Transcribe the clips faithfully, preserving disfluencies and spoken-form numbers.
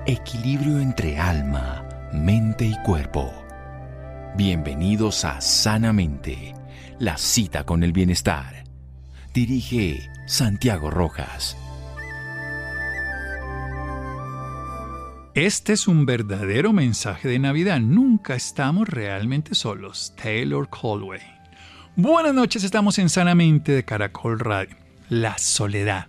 Equilibrio entre alma, mente y cuerpo. Bienvenidos a Sanamente, la cita con el bienestar. Dirige Santiago Rojas. Este es un verdadero mensaje de Navidad. Nunca estamos realmente solos. Taylor Colway. Buenas noches, estamos en Sanamente de Caracol Radio. La soledad.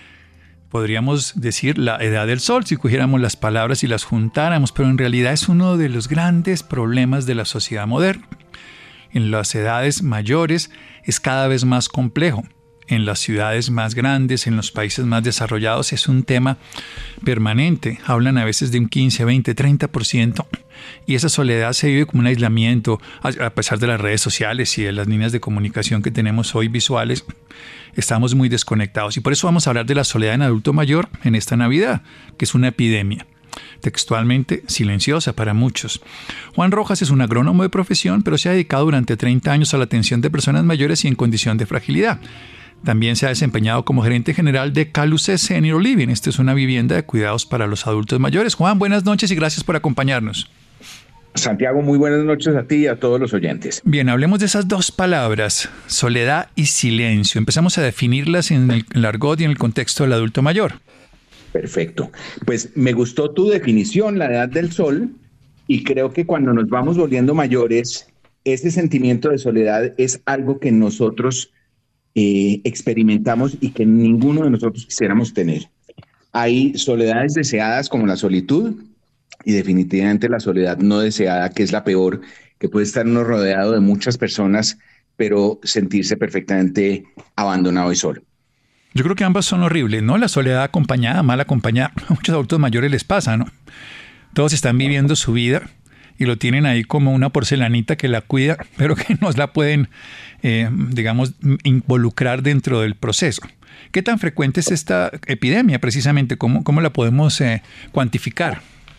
Podríamos decir la edad del sol si cogiéramos las palabras y las juntáramos, pero en realidad es uno de los grandes problemas de la sociedad moderna. En las edades mayores es cada vez más complejo. En las ciudades más grandes, en los países más desarrollados, es un tema permanente. Hablan a veces de un quince, veinte, treinta por ciento. Y esa soledad se vive como un aislamiento, a pesar de las redes sociales y de las líneas de comunicación que tenemos hoy visuales. Estamos muy desconectados. Y por eso vamos a hablar de la soledad en adulto mayor en esta Navidad, que es una epidemia. Textualmente silenciosa para muchos. Juan Rojas es un agrónomo de profesión, pero se ha dedicado durante treinta años a la atención de personas mayores y en condición de fragilidad. También se ha desempeñado como gerente general de Caluce Senior Living. Esta es una vivienda de cuidados para los adultos mayores. Juan, buenas noches y gracias por acompañarnos. Santiago, muy buenas noches a ti y a todos los oyentes. Bien, hablemos de esas dos palabras, soledad y silencio. Empezamos a definirlas en el argot y en el contexto del adulto mayor. Perfecto. Pues me gustó tu definición, la edad del sol, y creo que cuando nos vamos volviendo mayores, ese sentimiento de soledad es algo que nosotros eh, experimentamos y que ninguno de nosotros quisiéramos tener. Hay soledades deseadas como la solitud y definitivamente la soledad no deseada, que es la peor, que puede estar uno rodeado de muchas personas, pero sentirse perfectamente abandonado y solo. Yo creo que ambas son horribles, ¿no? La soledad acompañada, mal acompañada. A muchos adultos mayores les pasa, ¿no? Todos están viviendo su vida y lo tienen ahí como una porcelanita que la cuida, pero que no la pueden, eh, digamos, involucrar dentro del proceso. ¿Qué tan frecuente es esta epidemia precisamente? ¿Cómo, cómo la podemos eh, cuantificar?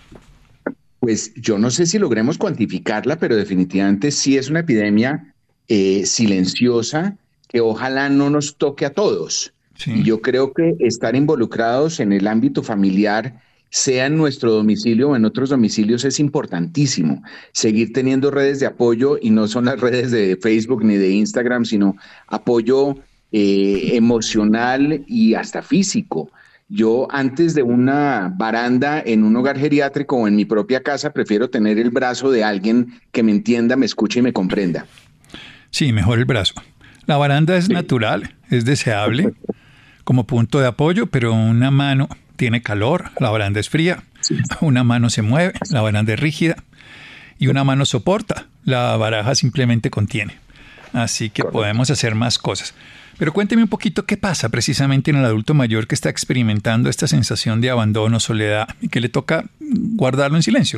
Pues yo no sé si logremos cuantificarla, pero definitivamente sí es una epidemia eh, silenciosa que ojalá no nos toque a todos. Sí. Y yo creo que estar involucrados en el ámbito familiar, sea en nuestro domicilio o en otros domicilios, es importantísimo. Seguir teniendo redes de apoyo, y no son las redes de Facebook ni de Instagram, sino apoyo eh, emocional y hasta físico. Yo antes de una baranda en un hogar geriátrico o en mi propia casa, prefiero tener el brazo de alguien que me entienda, me escuche y me comprenda. Sí, mejor el brazo. La baranda es sí. natural, es deseable como punto de apoyo, pero una mano tiene calor, la baranda es fría, sí. una mano se mueve, la baranda es rígida y una mano soporta, la baraja simplemente contiene. Así que Correcto. Podemos hacer más cosas. Pero cuénteme un poquito qué pasa precisamente en el adulto mayor que está experimentando esta sensación de abandono, soledad y que le toca guardarlo en silencio.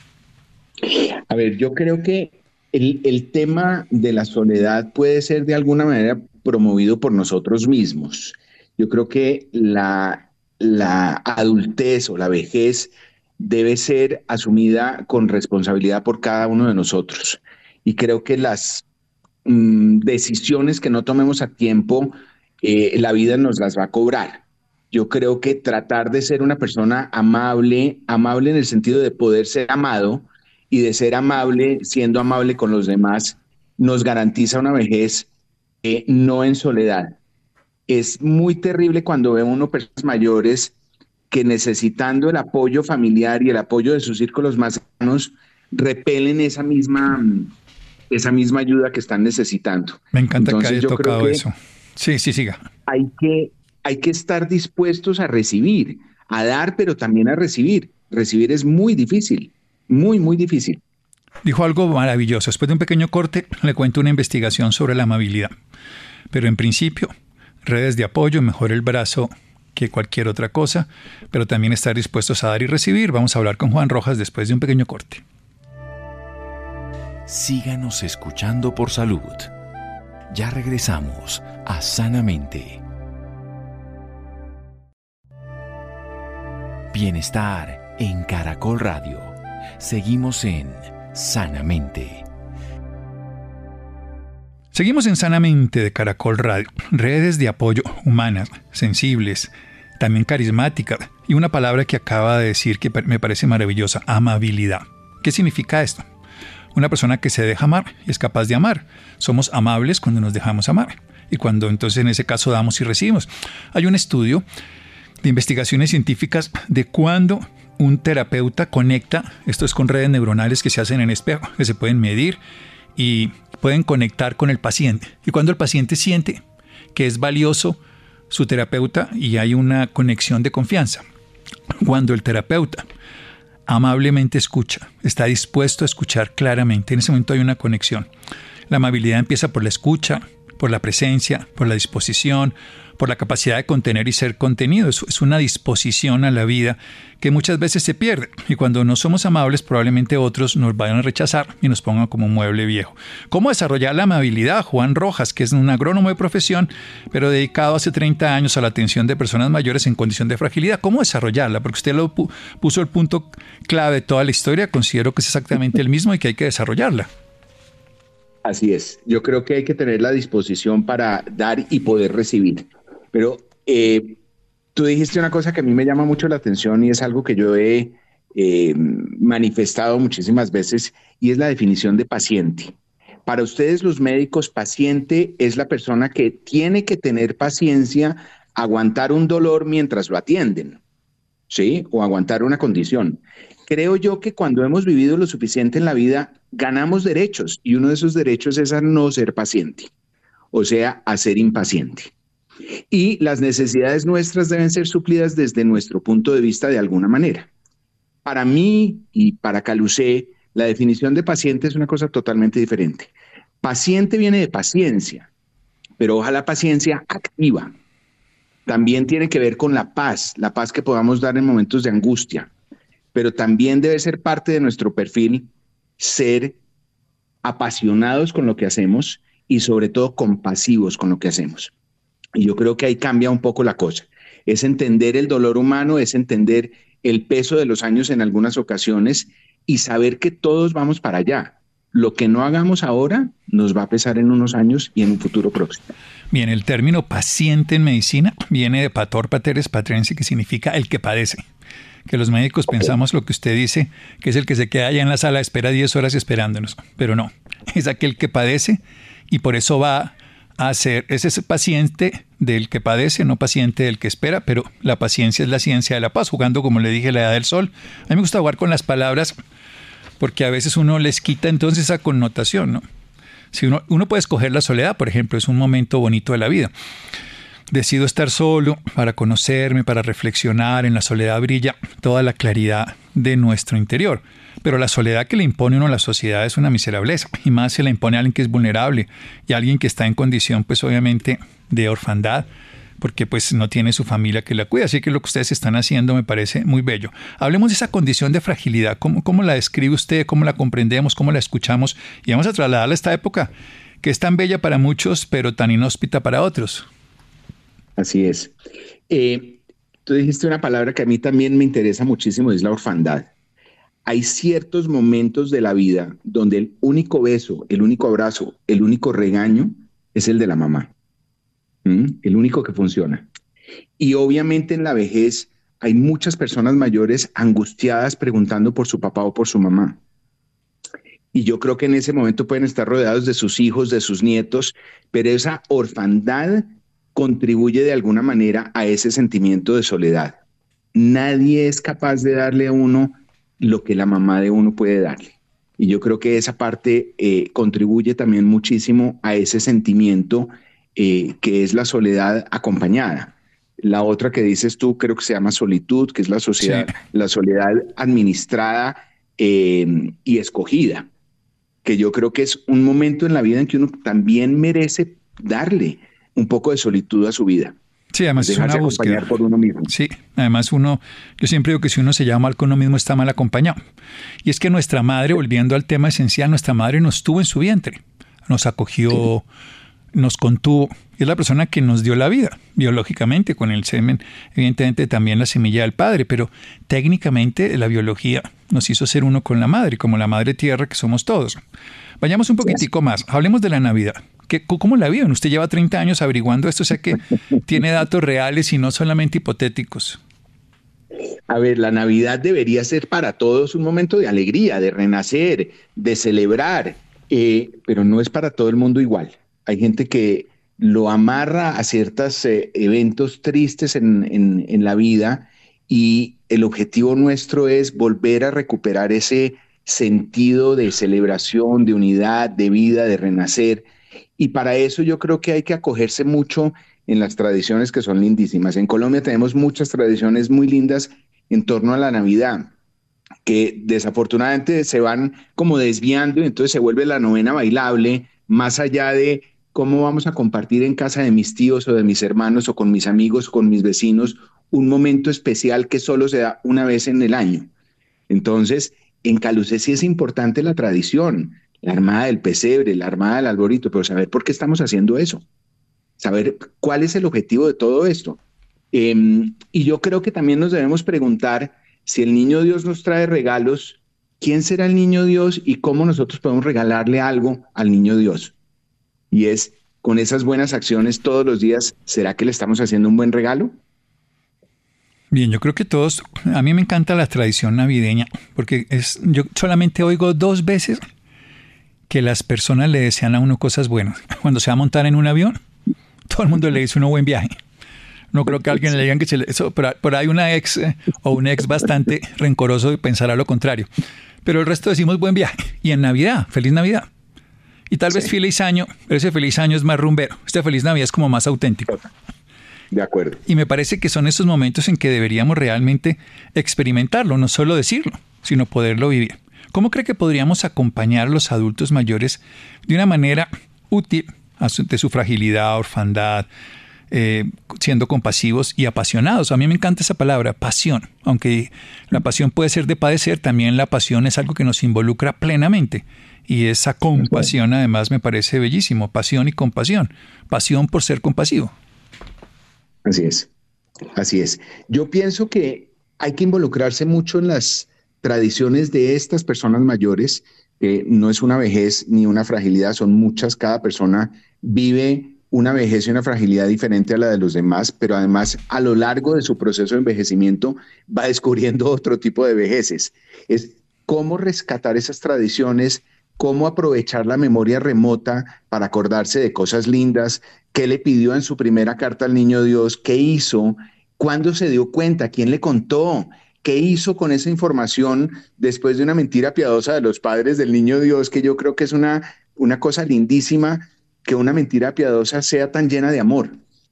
A ver, yo creo que el, el tema de la soledad puede ser de alguna manera promovido por nosotros mismos. Yo creo que la, la adultez o la vejez debe ser asumida con responsabilidad por cada uno de nosotros. Y creo que las decisiones que no tomemos a tiempo, eh, la vida nos las va a cobrar. Yo creo que tratar de ser una persona amable, amable en el sentido de poder ser amado y de ser amable, siendo amable con los demás, nos garantiza una vejez eh, no en soledad. Es muy terrible cuando ve uno personas mayores que necesitando el apoyo familiar y el apoyo de sus círculos más cercanos, repelen esa misma... esa misma ayuda que están necesitando. Me encanta Entonces, que haya tocado que eso. Sí, sí, siga. Hay que, hay que estar dispuestos a recibir, a dar, pero también a recibir. Recibir es muy difícil, muy, muy difícil. Dijo algo maravilloso. Después de un pequeño corte, le cuento una investigación sobre la amabilidad. Pero en principio, redes de apoyo, mejor el brazo que cualquier otra cosa, pero también estar dispuestos a dar y recibir. Vamos a hablar con Juan Rojas después de un pequeño corte. Síganos escuchando por salud. Ya regresamos a Sanamente. Bienestar en Caracol Radio. Seguimos en Sanamente. Seguimos en Sanamente de Caracol Radio. Redes de apoyo humanas, sensibles, también carismática. Y una palabra que acaba de decir que me parece maravillosa, amabilidad. ¿Qué significa esto? Una persona que se deja amar y es capaz de amar. Somos amables cuando nos dejamos amar. Y cuando entonces en ese caso damos y recibimos. Hay un estudio de investigaciones científicas de cuando un terapeuta conecta, esto es con redes neuronales que se hacen en espejo, que se pueden medir y pueden conectar con el paciente. Y cuando el paciente siente que es valioso su terapeuta y hay una conexión de confianza. Cuando el terapeuta amablemente escucha, está dispuesto a escuchar claramente, en ese momento hay una conexión. La amabilidad empieza por la escucha, por la presencia, por la disposición, por la capacidad de contener y ser contenido. Es, es una disposición a la vida que muchas veces se pierde. Y cuando no somos amables, probablemente otros nos vayan a rechazar y nos pongan como un mueble viejo. ¿Cómo desarrollar la amabilidad? Juan Rojas, que es un agrónomo de profesión, pero dedicado hace treinta años a la atención de personas mayores en condición de fragilidad. ¿Cómo desarrollarla? Porque usted lo pu- puso el punto clave de toda la historia. Considero que es exactamente el mismo y que hay que desarrollarla. Así es. Yo creo que hay que tener la disposición para dar y poder recibir. Pero eh, tú dijiste una cosa que a mí me llama mucho la atención y es algo que yo he eh, manifestado muchísimas veces y es la definición de paciente. Para ustedes los médicos, paciente es la persona que tiene que tener paciencia, aguantar un dolor mientras lo atienden, ¿sí? O aguantar una condición. Creo yo que cuando hemos vivido lo suficiente en la vida, ganamos derechos y uno de esos derechos es a no ser paciente, o sea, a ser impaciente. Y las necesidades nuestras deben ser suplidas desde nuestro punto de vista de alguna manera. Para mí y para Calusé, la definición de paciente es una cosa totalmente diferente. Paciente viene de paciencia, pero ojalá paciencia activa. También tiene que ver con la paz, la paz que podamos dar en momentos de angustia, pero también debe ser parte de nuestro perfil ser apasionados con lo que hacemos y sobre todo compasivos con lo que hacemos. Y yo creo que ahí cambia un poco la cosa. Es entender el dolor humano, es entender el peso de los años en algunas ocasiones y saber que todos vamos para allá. Lo que no hagamos ahora nos va a pesar en unos años y en un futuro próximo. Bien, el término paciente en medicina viene de pator pateres patrense, que significa el que padece. Que los médicos pensamos lo que usted dice, que es el que se queda allá en la sala de espera diez horas esperándonos, pero no, es aquel que padece y por eso va a ser, es ese paciente del que padece, no paciente del que espera, pero la paciencia es la ciencia de la paz, jugando como le dije la edad del sol. A mí me gusta jugar con las palabras porque a veces uno les quita entonces esa connotación, ¿no? Si uno, uno puede escoger la soledad, por ejemplo, es un momento bonito de la vida. Decido estar solo para conocerme, para reflexionar. En la soledad brilla toda la claridad de nuestro interior. Pero la soledad que le impone uno a la sociedad es una miserableza. Y más se la impone a alguien que es vulnerable y a alguien que está en condición, pues obviamente, de orfandad, porque pues no tiene su familia que la cuida. Así que lo que ustedes están haciendo me parece muy bello. Hablemos de esa condición de fragilidad. ¿Cómo, cómo la describe usted? ¿Cómo la comprendemos? ¿Cómo la escuchamos? Y vamos a trasladarla a esta época que es tan bella para muchos, pero tan inhóspita para otros. Así es. Eh, tú dijiste una palabra que a mí también me interesa muchísimo, es la orfandad. Hay ciertos momentos de la vida donde el único beso, el único abrazo, el único regaño es el de la mamá. ¿Mm? El único que funciona. Y obviamente en la vejez hay muchas personas mayores angustiadas preguntando por su papá o por su mamá. Y yo creo que en ese momento pueden estar rodeados de sus hijos, de sus nietos, pero esa orfandad contribuye de alguna manera a ese sentimiento de soledad. Nadie es capaz de darle a uno lo que la mamá de uno puede darle. Y yo creo que esa parte eh, contribuye también muchísimo a ese sentimiento eh, que es la soledad acompañada. La otra que dices tú creo que se llama solitud, que es la, sociedad, sí. la soledad administrada eh, y escogida, que yo creo que es un momento en la vida en que uno también merece darle un poco de solitud a su vida. Sí, además es una búsqueda. Por uno mismo. Sí, además uno, yo siempre digo que si uno se lleva mal con uno mismo está mal acompañado. Y es que nuestra madre, volviendo al tema esencial, nuestra madre nos tuvo en su vientre, nos acogió, sí. nos contuvo. Es la persona que nos dio la vida, biológicamente, con el semen, evidentemente también la semilla del padre, pero técnicamente la biología nos hizo ser uno con la madre, como la madre tierra que somos todos. Vayamos un poquitico más, hablemos de la Navidad. ¿Qué, ¿Cómo la viven? Usted lleva treinta años averiguando esto, o sea que tiene datos reales y no solamente hipotéticos. A ver, la Navidad debería ser para todos un momento de alegría, de renacer, de celebrar, eh, pero no es para todo el mundo igual. Hay gente que lo amarra a ciertos eh, eventos tristes en, en, en la vida, y el objetivo nuestro es volver a recuperar ese sentido de celebración, de unidad, de vida, de renacer. Y para eso yo creo que hay que acogerse mucho en las tradiciones que son lindísimas. En Colombia tenemos muchas tradiciones muy lindas en torno a la Navidad, que desafortunadamente se van como desviando, y entonces se vuelve la novena bailable, más allá de cómo vamos a compartir en casa de mis tíos o de mis hermanos o con mis amigos, con mis vecinos, un momento especial que solo se da una vez en el año. Entonces, en Calucé sí es importante la tradición, la armada del pesebre, la armada del arbolito, pero saber por qué estamos haciendo eso, saber cuál es el objetivo de todo esto. Eh, y yo creo que también nos debemos preguntar, si el niño Dios nos trae regalos, ¿quién será el niño Dios y cómo nosotros podemos regalarle algo al niño Dios? Y es, con esas buenas acciones todos los días, ¿será que le estamos haciendo un buen regalo? Bien, yo creo que todos, a mí me encanta la tradición navideña, porque es, yo solamente oigo dos veces que las personas le desean a uno cosas buenas. Cuando se va a montar en un avión, todo el mundo le dice uno buen viaje. No creo que a alguien le digan que se le, eso, por, por ahí una ex eh, o un ex bastante rencoroso pensará lo contrario. Pero el resto decimos buen viaje. Y en Navidad, feliz Navidad. Y tal sí. vez feliz año, pero ese feliz año es más rumbero. Este feliz Navidad es como más auténtico. De acuerdo. Y me parece que son esos momentos en que deberíamos realmente experimentarlo, no solo decirlo, sino poderlo vivir. ¿Cómo cree que podríamos acompañar a los adultos mayores de una manera útil ante su fragilidad, orfandad, eh, siendo compasivos y apasionados? A mí me encanta esa palabra, pasión. Aunque la pasión puede ser de padecer, también la pasión es algo que nos involucra plenamente. Y esa compasión además me parece bellísimo, pasión y compasión. Pasión por ser compasivo. Así es, así es. Yo pienso que hay que involucrarse mucho en las tradiciones de estas personas mayores. Eh, no es una vejez ni una fragilidad, son muchas. Cada persona vive una vejez y una fragilidad diferente a la de los demás, pero además a lo largo de su proceso de envejecimiento va descubriendo otro tipo de vejeces. Es cómo rescatar esas tradiciones, cómo aprovechar la memoria remota para acordarse de cosas lindas, qué le pidió en su primera carta al niño Dios, qué hizo, cuándo se dio cuenta, quién le contó, qué hizo con esa información después de una mentira piadosa de los padres del niño Dios, que yo creo que es una, una cosa lindísima, que una mentira piadosa sea tan llena de amor.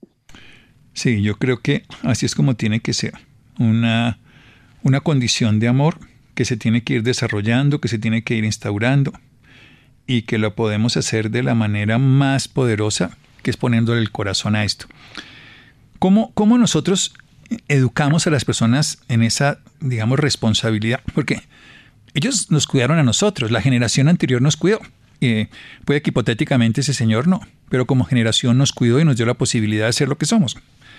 Sí, yo creo que así es como tiene que ser, una, una condición de amor que se tiene que ir desarrollando, que se tiene que ir instaurando, y que lo podemos hacer de la manera más poderosa, que es poniéndole el corazón a esto. ¿Cómo, cómo nosotros educamos a las personas en esa, digamos, responsabilidad? Porque ellos nos cuidaron a nosotros, la generación anterior nos cuidó. Eh, puede que hipotéticamente ese señor no, pero como generación nos cuidó y nos dio la posibilidad de ser lo que somos.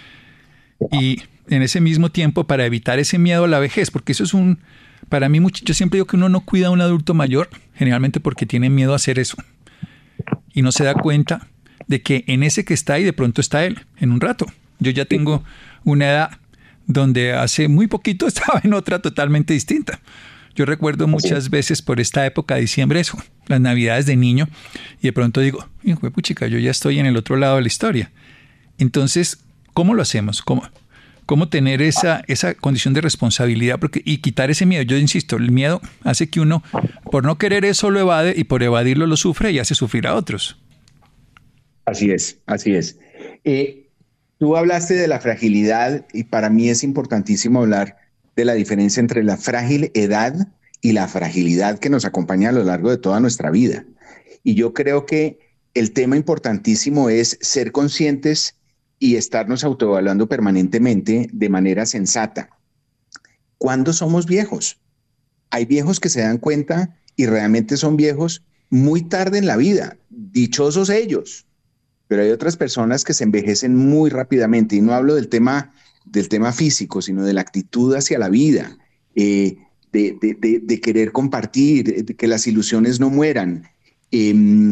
Y en ese mismo tiempo, para evitar ese miedo a la vejez, porque eso es un... Para mí, yo siempre digo que uno no cuida a un adulto mayor, generalmente porque tiene miedo a hacer eso. Y no se da cuenta de que en ese que está ahí, de pronto está él, en un rato. Yo ya tengo una edad donde hace muy poquito estaba en otra totalmente distinta. Yo recuerdo muchas veces por esta época de diciembre eso, las navidades de niño, y de pronto digo, hijo de puchica, yo ya estoy en el otro lado de la historia. Entonces, ¿cómo lo hacemos? ¿Cómo? ¿Cómo tener esa, esa condición de responsabilidad? Porque, y quitar ese miedo. Yo insisto, el miedo hace que uno, por no querer eso, lo evade, y por evadirlo lo sufre y hace sufrir a otros. Así es, así es. Eh, tú hablaste de la fragilidad, y para mí es importantísimo hablar de la diferencia entre la frágil edad y la fragilidad que nos acompaña a lo largo de toda nuestra vida. Y yo creo que el tema importantísimo es ser conscientes y estarnos autoevaluando permanentemente de manera sensata. ¿Cuándo somos viejos? Hay viejos que se dan cuenta y realmente son viejos muy tarde en la vida, dichosos ellos, pero hay otras personas que se envejecen muy rápidamente, y no hablo del tema, del tema físico, sino de la actitud hacia la vida, eh, de, de, de, de querer compartir, de que las ilusiones no mueran. Eh,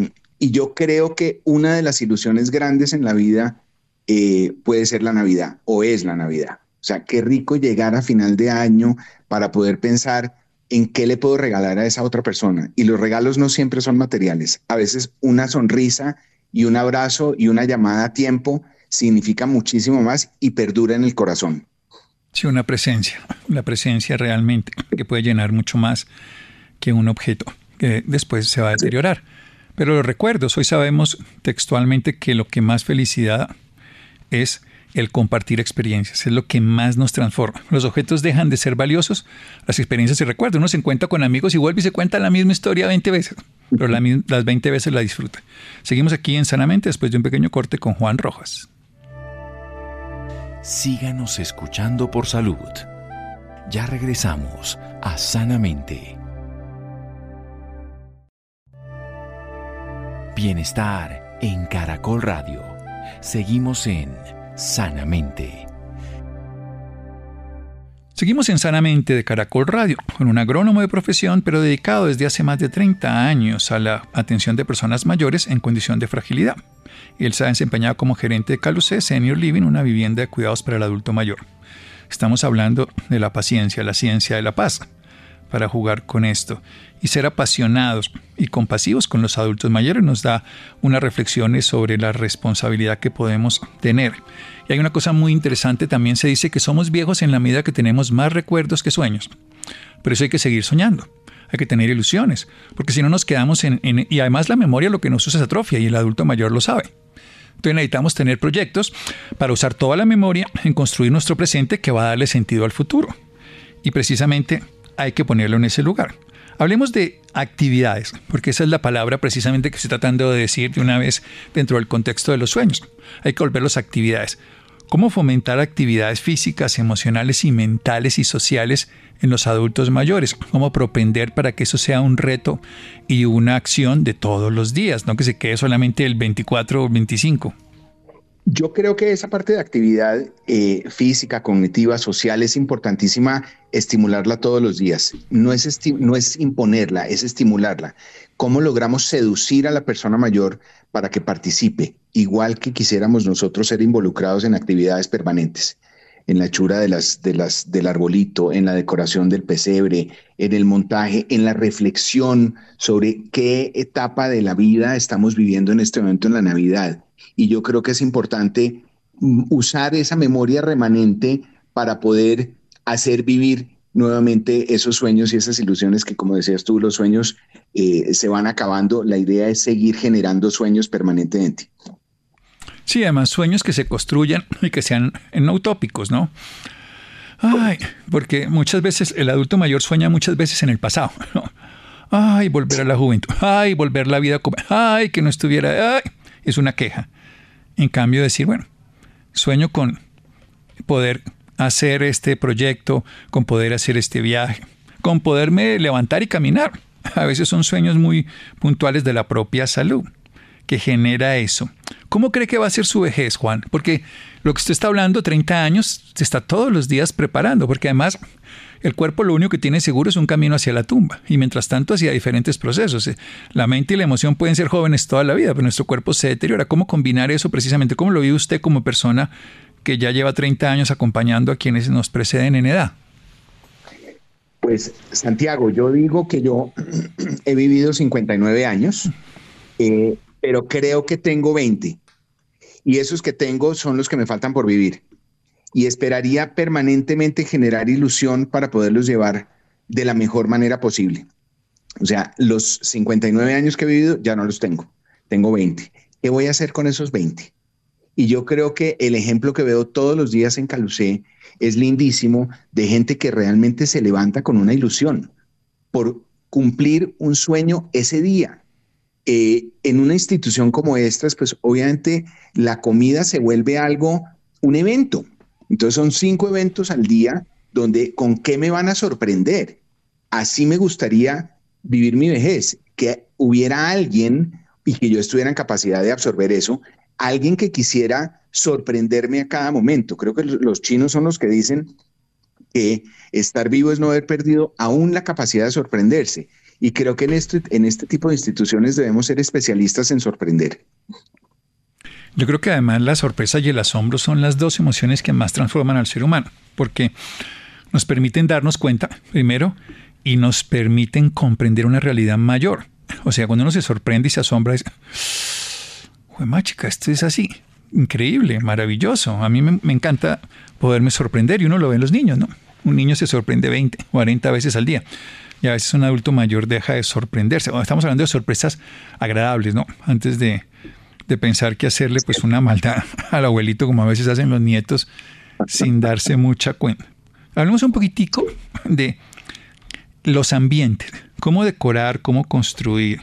Y yo creo que una de las ilusiones grandes en la vida eh, puede ser la Navidad o es la Navidad. O sea, qué rico llegar a final de año para poder pensar en qué le puedo regalar a esa otra persona. Y los regalos no siempre son materiales. A veces una sonrisa y un abrazo y una llamada a tiempo significa muchísimo más y perdura en el corazón. Sí, una presencia, la presencia realmente, que puede llenar mucho más que un objeto que después se va a deteriorar. Pero los recuerdos, hoy sabemos textualmente que lo que más felicidad es el compartir experiencias, es lo que más nos transforma. Los objetos dejan de ser valiosos, las experiencias y recuerdos. Uno se encuentra con amigos y vuelve y se cuenta la misma historia veinte veces, pero la, las veinte veces la disfruta. Seguimos aquí en Sanamente después de un pequeño corte con Juan Rojas. Síganos escuchando por salud. Ya regresamos a Sanamente. Bienestar en Caracol Radio. Seguimos en Sanamente. Seguimos en Sanamente de Caracol Radio, con un agrónomo de profesión, pero dedicado desde hace más de treinta años a la atención de personas mayores en condición de fragilidad. Él se ha desempeñado como gerente de Calucé Senior Living, una vivienda de cuidados para el adulto mayor. Estamos hablando de la paciencia, la ciencia de la paz, para jugar con esto. Y ser apasionados y compasivos con los adultos mayores nos da unas reflexiones sobre la responsabilidad que podemos tener. Y hay una cosa muy interesante, también se dice que somos viejos en la medida que tenemos más recuerdos que sueños. Pero eso hay que seguir soñando, hay que tener ilusiones, porque si no nos quedamos en, en... Y además la memoria lo que nos usa es atrofia y el adulto mayor lo sabe. Entonces necesitamos tener proyectos para usar toda la memoria en construir nuestro presente que va a darle sentido al futuro. Y precisamente hay que ponerlo en ese lugar. Hablemos de actividades, porque esa es la palabra precisamente que estoy tratando de decir de una vez dentro del contexto de los sueños. Hay que volverlos a actividades. ¿Cómo fomentar actividades físicas, emocionales y mentales y sociales en los adultos mayores? ¿Cómo propender para que eso sea un reto y una acción de todos los días, no que se quede solamente el veinticuatro o veinticinco? Yo creo que esa parte de actividad eh, física, cognitiva, social es importantísima estimularla todos los días. No es, esti- no es imponerla, es estimularla. ¿Cómo logramos seducir a la persona mayor para que participe? Igual que quisiéramos nosotros ser involucrados en actividades permanentes, en la hechura de las, de las, del arbolito, en la decoración del pesebre, en el montaje, en la reflexión sobre qué etapa de la vida estamos viviendo en este momento en la Navidad. Y yo creo que es importante usar esa memoria remanente para poder hacer vivir nuevamente esos sueños y esas ilusiones que, como decías tú, los sueños eh, se van acabando. La idea es seguir generando sueños permanentemente. Sí, además sueños que se construyan y que sean no utópicos, ¿no? Ay, porque muchas veces el adulto mayor sueña muchas veces en el pasado, ¿no? Ay, volver a la juventud. Ay, volver la vida como... Ay, que no estuviera... Ay, es una queja. En cambio, decir, bueno, sueño con poder hacer este proyecto, con poder hacer este viaje, con poderme levantar y caminar. A veces son sueños muy puntuales de la propia salud que genera eso. ¿Cómo cree que va a ser su vejez, Juan? Porque lo que usted está hablando, treinta años, se está todos los días preparando, porque además el cuerpo lo único que tiene seguro es un camino hacia la tumba, y mientras tanto hacia diferentes procesos. La mente y la emoción pueden ser jóvenes toda la vida, pero nuestro cuerpo se deteriora. ¿Cómo combinar eso precisamente? ¿Cómo lo vive usted como persona que ya lleva treinta años acompañando a quienes nos preceden en edad? Pues, Santiago, yo digo que yo he vivido cincuenta y nueve años, eh, pero creo que tengo veinte. Y esos que tengo son los que me faltan por vivir. Y esperaría permanentemente generar ilusión para poderlos llevar de la mejor manera posible. O sea, los cincuenta y nueve años que he vivido ya no los tengo. Tengo veinte. ¿Qué voy a hacer con esos veinte? Y yo creo que el ejemplo que veo todos los días en Calucé es lindísimo, de gente que realmente se levanta con una ilusión por cumplir un sueño ese día. Eh, en una institución como esta, pues obviamente la comida se vuelve algo, un evento. Entonces son cinco eventos al día donde ¿con qué me van a sorprender? Así me gustaría vivir mi vejez, que hubiera alguien y que yo estuviera en capacidad de absorber eso, alguien que quisiera sorprenderme a cada momento. Creo que los chinos son los que dicen que estar vivo es no haber perdido aún la capacidad de sorprenderse. Y creo que en este, en este tipo de instituciones debemos ser especialistas en sorprender. Yo creo que además la sorpresa y el asombro son las dos emociones que más transforman al ser humano, porque nos permiten darnos cuenta, primero, y nos permiten comprender una realidad mayor. O sea, cuando uno se sorprende y se asombra, es, ¡jue chica, esto es así! Increíble, maravilloso. A mí me, me encanta poderme sorprender, y uno lo ve en los niños, ¿no? Un niño se sorprende veinte, cuarenta veces al día. Y a veces un adulto mayor deja de sorprenderse. Estamos hablando de sorpresas agradables, ¿no? Antes de, de pensar que hacerle pues una maldad al abuelito, como a veces hacen los nietos, sin darse mucha cuenta. Hablemos un poquitico de los ambientes. Cómo decorar, cómo construir.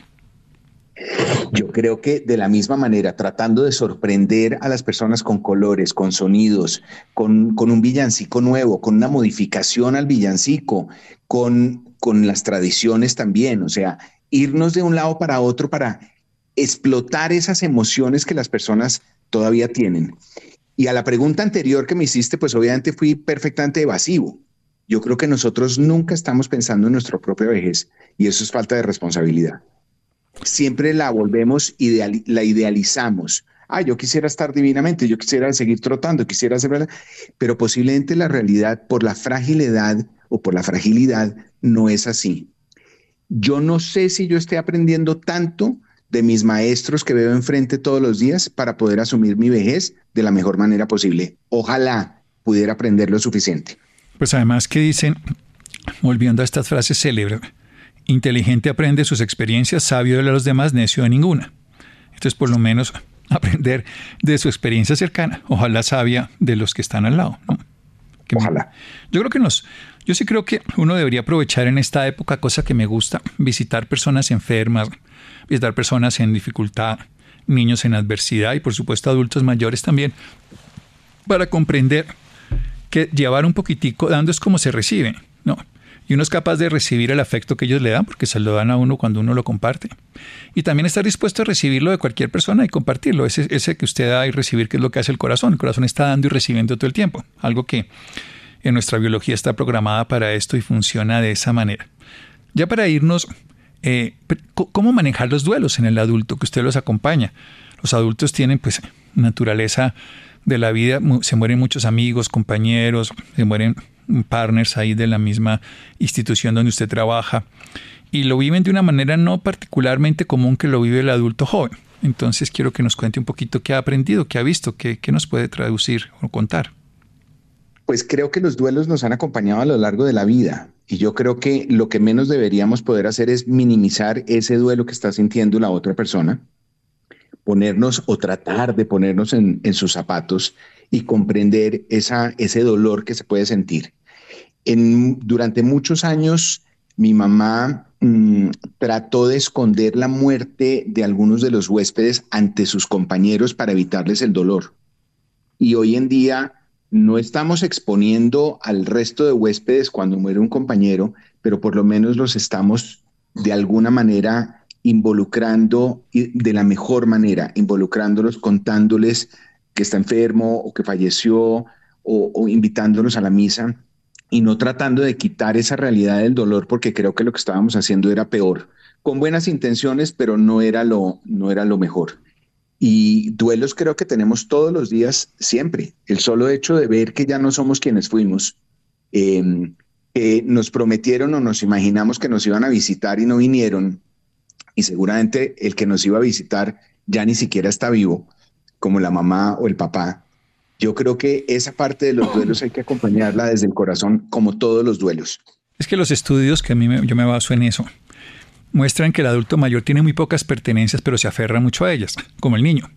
Yo creo que de la misma manera, tratando de sorprender a las personas con colores, con sonidos, con, con un villancico nuevo, con una modificación al villancico, con, con las tradiciones también, o sea, irnos de un lado para otro para explotar esas emociones que las personas todavía tienen. Y a la pregunta anterior que me hiciste, pues obviamente fui perfectamente evasivo. Yo creo que nosotros nunca estamos pensando en nuestra propia vejez y eso es falta de responsabilidad. Siempre la volvemos, ideal, la idealizamos. Ah, yo quisiera estar divinamente, yo quisiera seguir trotando, quisiera hacer... Pero posiblemente la realidad, por la fragilidad o por la fragilidad, no es así. Yo no sé si yo esté aprendiendo tanto de mis maestros que veo enfrente todos los días para poder asumir mi vejez de la mejor manera posible. Ojalá pudiera aprender lo suficiente. Pues además que dicen, volviendo a estas frases célebres, inteligente aprende sus experiencias, sabio de los demás, necio de ninguna. Entonces, por lo menos, aprender de su experiencia cercana, ojalá sabia de los que están al lado, ¿no? Que ojalá. Me, yo creo que nos, yo sí creo que uno debería aprovechar en esta época, cosa que me gusta, visitar personas enfermas, visitar personas en dificultad, niños en adversidad y por supuesto adultos mayores también, para comprender que llevar un poquitico dando es como se recibe, ¿no? Y uno es capaz de recibir el afecto que ellos le dan porque se lo dan a uno cuando uno lo comparte. Y también estar dispuesto a recibirlo de cualquier persona y compartirlo. Ese, ese que usted da y recibir, que es lo que hace el corazón. El corazón está dando y recibiendo todo el tiempo. Algo que en nuestra biología está programada para esto y funciona de esa manera. Ya para irnos, eh, ¿cómo manejar los duelos en el adulto que usted los acompaña? Los adultos tienen pues naturaleza de la vida. Se mueren muchos amigos, compañeros, se mueren partners ahí de la misma institución donde usted trabaja y lo viven de una manera no particularmente común que lo vive el adulto joven. Entonces quiero que nos cuente un poquito qué ha aprendido, qué ha visto, qué, qué nos puede traducir o contar. Pues creo que los duelos nos han acompañado a lo largo de la vida y yo creo que lo que menos deberíamos poder hacer es minimizar ese duelo que está sintiendo la otra persona, ponernos o tratar de ponernos en, en sus zapatos y comprender esa, ese dolor que se puede sentir. En, durante muchos años, mi mamá mmm, trató de esconder la muerte de algunos de los huéspedes ante sus compañeros para evitarles el dolor. Y hoy en día no estamos exponiendo al resto de huéspedes cuando muere un compañero, pero por lo menos los estamos de alguna manera involucrando de la mejor manera, involucrándolos, contándoles que está enfermo o que falleció o, o invitándolos a la misa y no tratando de quitar esa realidad del dolor porque creo que lo que estábamos haciendo era peor, con buenas intenciones, pero no era lo, no era lo mejor. Y duelos creo que tenemos todos los días siempre. El solo hecho de ver que ya no somos quienes fuimos, eh, eh, nos prometieron o nos imaginamos que nos iban a visitar y no vinieron, y seguramente el que nos iba a visitar ya ni siquiera está vivo, como la mamá o el papá. Yo creo que esa parte de los duelos hay que acompañarla desde el corazón, como todos los duelos. Es que los estudios, que a mí me, yo me baso en eso, muestran que el adulto mayor tiene muy pocas pertenencias, pero se aferra mucho a ellas, como el niño,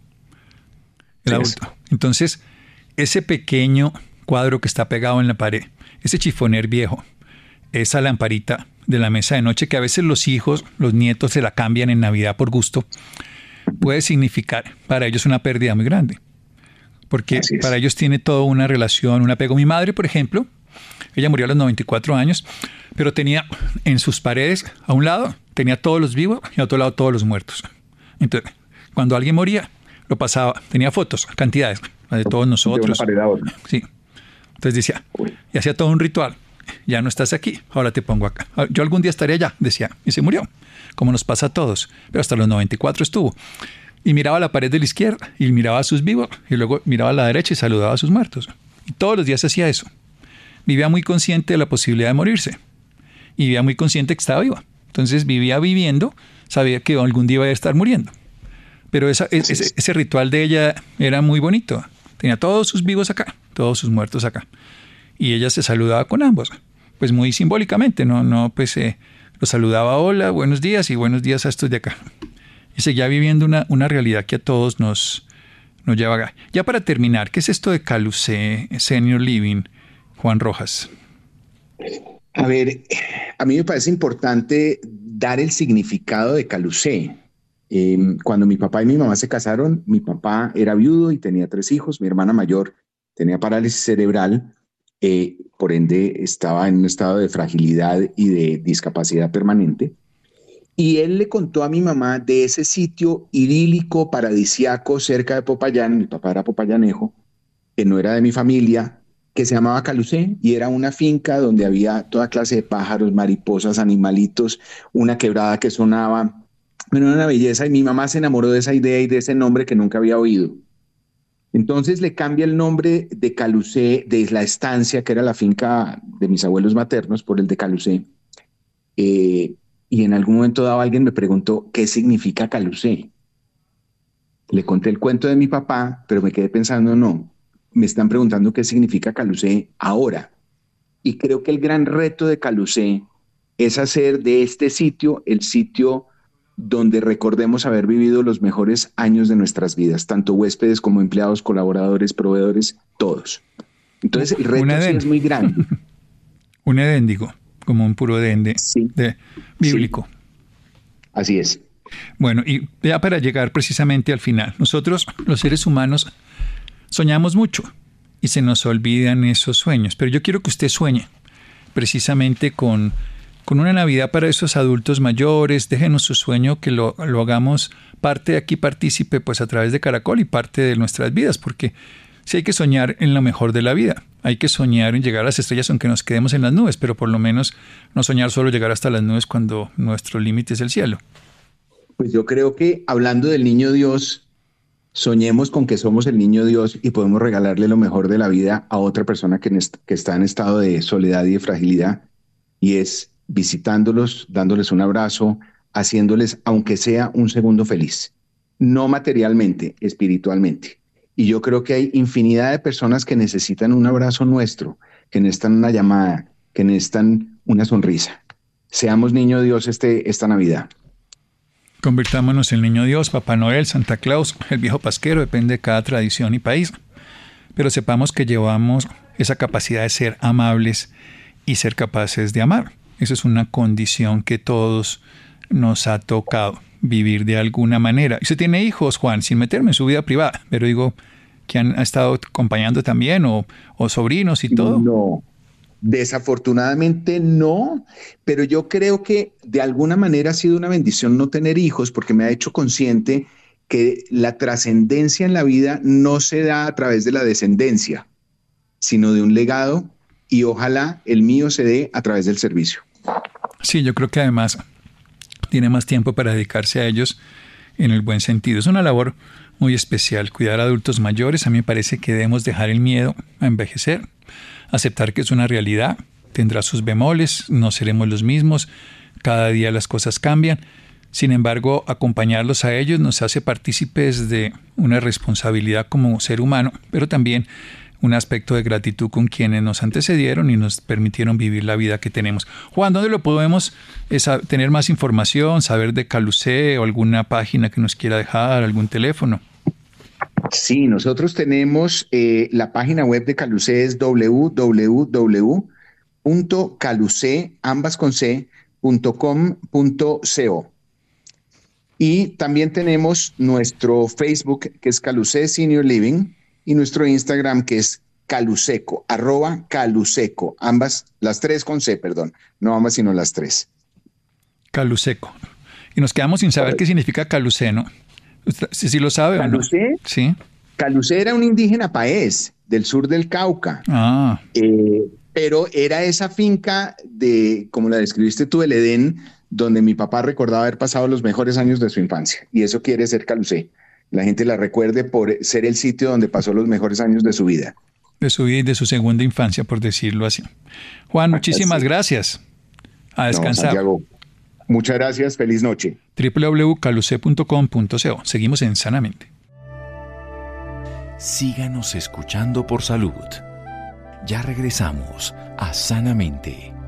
el sí, adulto. Es. Entonces, ese pequeño cuadro que está pegado en la pared, ese chifoner viejo, esa lamparita de la mesa de noche que a veces los hijos, los nietos se la cambian en Navidad por gusto, puede significar para ellos una pérdida muy grande. Porque para ellos tiene toda una relación, un apego. Mi madre, por ejemplo, ella murió a los noventa y cuatro años, pero tenía en sus paredes, a un lado, tenía todos los vivos y a otro lado todos los muertos. Entonces, cuando alguien moría, lo pasaba, tenía fotos, cantidades, de todos nosotros. De una pared a otra. Sí. Entonces decía, y hacía todo un ritual. ya no estás aquí, ahora te pongo acá. Yo algún día estaré allá, decía, y se murió, como nos pasa a todos, pero hasta los noventa y cuatro estuvo. Y miraba a la pared de la izquierda, y miraba a sus vivos, y luego miraba a la derecha y saludaba a sus muertos. Y todos los días hacía eso. Vivía muy consciente de la posibilidad de morirse, y vivía muy consciente que estaba viva. Entonces vivía viviendo, sabía que algún día iba a estar muriendo. Pero esa, ese, ese ritual de ella era muy bonito. Tenía todos sus vivos acá, todos sus muertos acá. Y ella se saludaba con ambos, pues muy simbólicamente, no, no, pues eh, los saludaba, hola, buenos días y buenos días a estos de acá. Y seguía viviendo una, una realidad que a todos nos, nos lleva acá. Ya para terminar, ¿qué es esto de Calusé Senior Living, Juan Rojas? A ver, a mí me parece importante dar el significado de Calusé. Eh, cuando mi papá y mi mamá se casaron, mi papá era viudo y tenía tres hijos, mi hermana mayor tenía parálisis cerebral, eh, por ende estaba en un estado de fragilidad y de discapacidad permanente. Y él le contó a mi mamá de ese sitio idílico, paradisiaco, cerca de Popayán, mi papá era popayanejo, que no era de mi familia, que se llamaba Calusé, y era una finca donde había toda clase de pájaros, mariposas, animalitos, una quebrada que sonaba. Bueno, era una belleza, y mi mamá se enamoró de esa idea y de ese nombre que nunca había oído. Entonces le cambia el nombre de Calusé, de la estancia, que era la finca de mis abuelos maternos, por el de Calusé. Eh, y en algún momento dado alguien me preguntó, ¿qué significa Calusé? Le conté el cuento de mi papá, pero me quedé pensando, no, me están preguntando qué significa Calusé ahora. Y creo que el gran reto de Calusé es hacer de este sitio el sitio donde recordemos haber vivido los mejores años de nuestras vidas, tanto huéspedes como empleados, colaboradores, proveedores, todos. Entonces el reto sí es muy grande. Un Edén, digo, como un puro Edén de, sí. de bíblico. Sí. Así es. Bueno, y ya para llegar precisamente al final, nosotros los seres humanos soñamos mucho y se nos olvidan esos sueños, pero yo quiero que usted sueñe precisamente con, con una Navidad para esos adultos mayores. Déjenos su sueño, que lo, lo hagamos parte de aquí, partícipe pues a través de Caracol y parte de nuestras vidas, porque sí hay que soñar en lo mejor de la vida, hay que soñar en llegar a las estrellas aunque nos quedemos en las nubes, pero por lo menos no soñar solo llegar hasta las nubes cuando nuestro límite es el cielo. Pues yo creo que hablando del niño Dios, soñemos con que somos el niño Dios y podemos regalarle lo mejor de la vida a otra persona que, que está en estado de soledad y de fragilidad, y es visitándolos, dándoles un abrazo, haciéndoles, aunque sea un segundo feliz, no materialmente, espiritualmente. Y yo creo que hay infinidad de personas que necesitan un abrazo nuestro, que necesitan una llamada, que necesitan una sonrisa. Seamos niño Dios este, esta Navidad. Convirtámonos en Niño Dios, Papá Noel, Santa Claus, el viejo pasquero, depende de cada tradición y país. Pero sepamos que llevamos esa capacidad de ser amables y ser capaces de amar. Esa es una condición que todos nos ha tocado vivir de alguna manera. Y usted tiene hijos, Juan, sin meterme en su vida privada, pero digo que han estado acompañando también, o, o sobrinos y todo. No. Desafortunadamente no, pero yo creo que de alguna manera ha sido una bendición no tener hijos, porque me ha hecho consciente que la trascendencia en la vida no se da a través de la descendencia, sino de un legado, y ojalá el mío se dé a través del servicio. Sí, yo creo que además tiene más tiempo para dedicarse a ellos en el buen sentido. Es una labor muy especial, cuidar a adultos mayores. A mí me parece que debemos dejar el miedo a envejecer, aceptar que es una realidad, tendrá sus bemoles, no seremos los mismos, cada día las cosas cambian. Sin embargo, acompañarlos a ellos nos hace partícipes de una responsabilidad como ser humano, pero también un aspecto de gratitud con quienes nos antecedieron y nos permitieron vivir la vida que tenemos. Juan, ¿dónde lo podemos eh, tener más información, saber de Calusé o alguna página que nos quiera dejar, algún teléfono? Sí, nosotros tenemos eh, la página web de Calusé, es doble u doble u doble u punto calusé, ambas con c, punto com punto co. Y también tenemos nuestro Facebook, que es Calusé Senior Living, y nuestro Instagram, que es Caluseco, arroba Caluseco, ambas, las tres con C, perdón, no ambas, sino las tres. Caluseco. Y nos quedamos sin saber qué significa Calusé, ¿no? Si sí, lo sabe ¿Calusé? ¿O no? Sí. Calusé era un indígena paez del sur del Cauca. Ah. Eh, pero era esa finca de, como la describiste tú, el Edén, donde mi papá recordaba haber pasado los mejores años de su infancia. Y eso quiere ser Calusé. La gente la recuerde por ser el sitio donde pasó los mejores años de su vida. De su vida y de su segunda infancia, por decirlo así. Juan, muchísimas sí. gracias. A descansar. No, Santiago, muchas gracias. Feliz noche. doble u doble u doble u punto calusé punto com punto co. Seguimos en Sanamente. Síganos escuchando por salud. Ya regresamos a Sanamente.